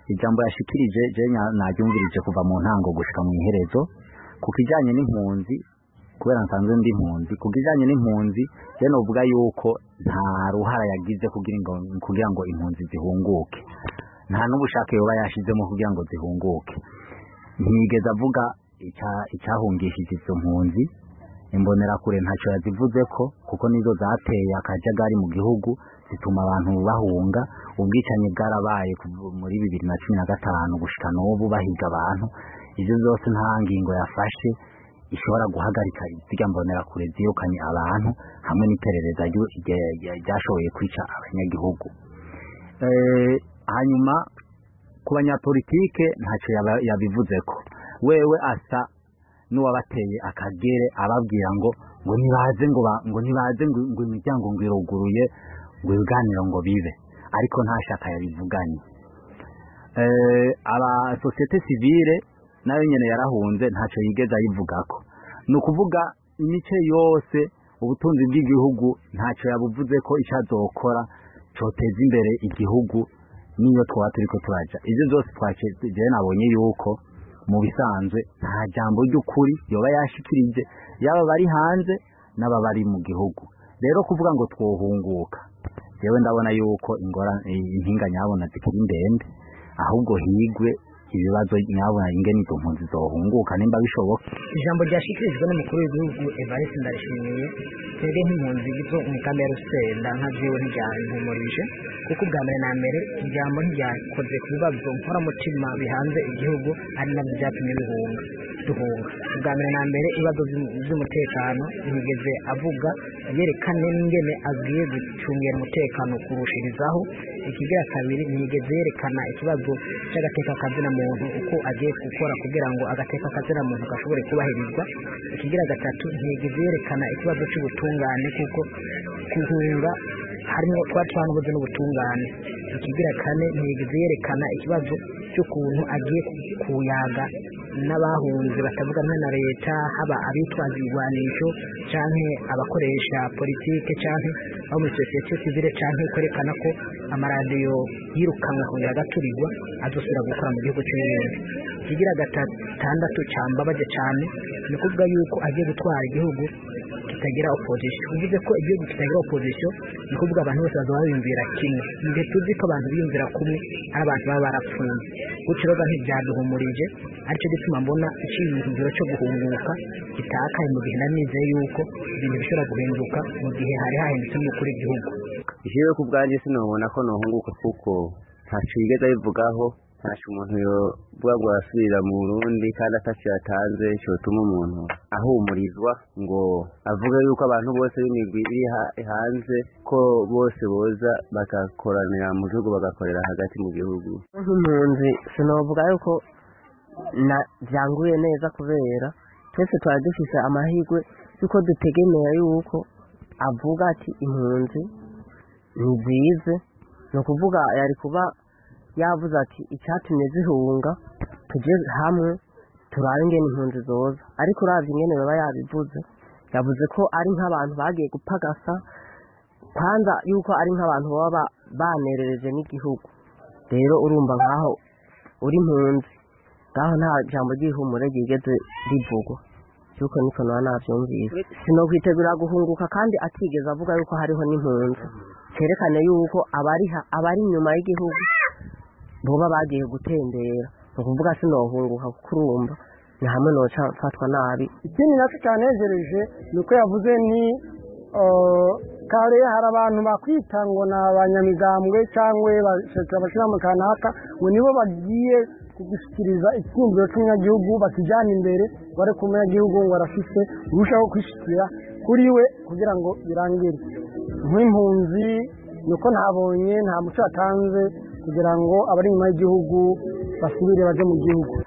ijambo yashikirije je naryumvirije kuva mu ntango gushika mu iherezo ku kijanye n'impunzi, kubera nsanzwe ndi impunzi. Ku kijanye n'impunzi je novuga yuko nta ruhara yagize kugira ngo impunzi zihunguke, nta n'ubushake yoba yashizemo kugira ngo zihunguke. Ntiyigeze avuga icyahungishije izo mpunzi. Imbonerakure ntacyo yazivuzeko, kuko nizo zateye akajagari mu gihugu zituma abantu bahunga. Ubwicanyi bwarabaye muri 2015 gushika n'ubu bahiga abantu. Ivyo zose nta ngingo yafashe ishobora guhagarika izirya mbonerakure zirukanye abantu, hamwe n'iperereza ryashoboye kwica abanyagihugu. Hanyuma ku banyapolitike ntacyo yabivuzeko. Wewe asa n'uwabateye akagere ababwira ngo nibaze ngo imiryango ngo iruguruye, ngo ibiganiro ngo bibe, ariko nta shaka yabivuganye. Aba societe civile nayo nyene yarahunze, ntacyo yigeze ayivugako. Ni ukuvuga imice yose ubutunzi bw'igihugu ntacyo yabuvuze ko icazokora coteza imbere igihugu niyo twaba turiko turaja. Ivyo byose jewe nabonye yuko mu bisanzwe nta jambo ry'ukuri yoba yashikirije, yaba bari hanze n'ababari mu gihugu. Rero kuvuga ngo twohunguka, jewe ndabona yuko impinga nyabona zikiri ndende, ahubwo higwe ibibazo nyabona ingene izo mpunzi zohunguka nimba bishoboka. Ijambo ryashikirijwe n'umukuru w'igihugu Evariste Ndayishimiye twebwe nk'impunzi zo mu kambi ya Rusenda nka jewe ntiryahumurije, kuko ubwa mbere na mbere ijambo ntiryakoze ku bibazo nkoramutima bihanze igihugu, ari nabyo byatumye duhunga. Ubwa mbere na mbere ibibazo by'umutekano ntiyigeze avuga, yerekane n'ingene agiye gucungira umutekano kurushirizaho. Ikigira kabiri, ntiyigeze yerekana ikibazo cy'agateka kazina muntu uko agiye gukora kugira ngo agateka kazina muntu gashobore kubahirizwa. Ikigira gatatu, ntiyigeze yerekana ikibazo cy'ubutungane, kuko kuhunga harimo twanubuze n'ubutungane. Ikigira kane, ntiyigeze yerekana ikibazo cy'ukuntu agiye kuyaga n'abahunze batavugana na leta, haba abitwaza ibigwanisho canke abakoresha politike canke abo muri societe civile, canke kwerekana ko amaradiyo yirukanwe kongera agaturirwa azosubira gukora mu gihugu cy'uburundi. Ikigira gatandatu cambabaje cane ni kuvuga yuko agiye gutwara igihugu kitagira opposition. Uvuze ko igihugu kitagira opposition ni kuvuga abantu bose bazoba biyumvira kimwe. Nde tuzi ko abantu biyumvira kumwe ari abantu baba barapfuye. Gutyo rero ntibyaduhumurije, aricyo gituma mbona icyizero cyo guhunguka kitakaye mu gihe nizeye yuko ibintu bishobora guhinduka mu gihe hari hahindutse n'ukuri igihugu. Jewe ku bwanjye sinabona ko nohunguka, kuko ntacyo yigeze abivugaho. Ntacyo umuntu yovuga ngo asubira mu Burundi kandi atacyo yatanze cyotuma umuntu ahumurizwa ngo avuge yuko abantu bose b'imigwi iri hanze ko bose boza bagakoranira mu gihugu, bagakorera hagati mu gihugu. Nk'impunzi sinovuga yuko byanguye neza, kubera twese twari dufise amahirwe yuko dutegemera yuko avuga ati impunzi ntizize. ni ukuvuga yari kuba yavuze ati icyatumye zihunga tujye hamwe turabe ingene impunzi zoza, ariko uravye ingene baba yabivuze yavuze ko ari nk'abantu bagiye gupagasa, kwanza yuko ari nk'abantu baba banerereje n'igihugu. Rero urumva nkaho uri impunzi ngaho nta jambo ry'ihumure ryigeze rivugwa, yuko niko navyumvise. Sinokwitegura guhunguka kandi atigeze avuga yuko hariho n'impunzi, cerekane yuko abari inyuma y'igihugu boba bagiye gutembera. Ni ukuvuga sinohunguka kuko urumva ni hamwe noca mfatwa nabi. Ikindi nacyo cyanejereje ni uko yavuze ni kare hari abantu bakwita ngo ni abanyamigambwe cyangwa abashyirahamwe kanaka ngo nibo bagiye kugushyikiriza icyumviro cy'umunyagihugu bakijyana imbere, bari ku munyagihugu ngo arafise urushaho kwishyikira kuri we kugira ngo birangire. Nk'impunzi nuko ntabonye nta muco yatanze kugira ngo abari inyuma y'igihugu basubire baje mu gihugu.